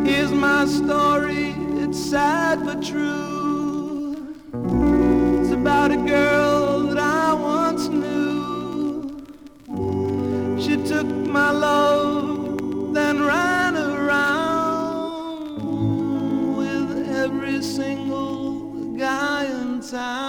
Here's my story, it's sad but true. It's about a girl that I once knew. She took my love, then ran around with every single guy in town.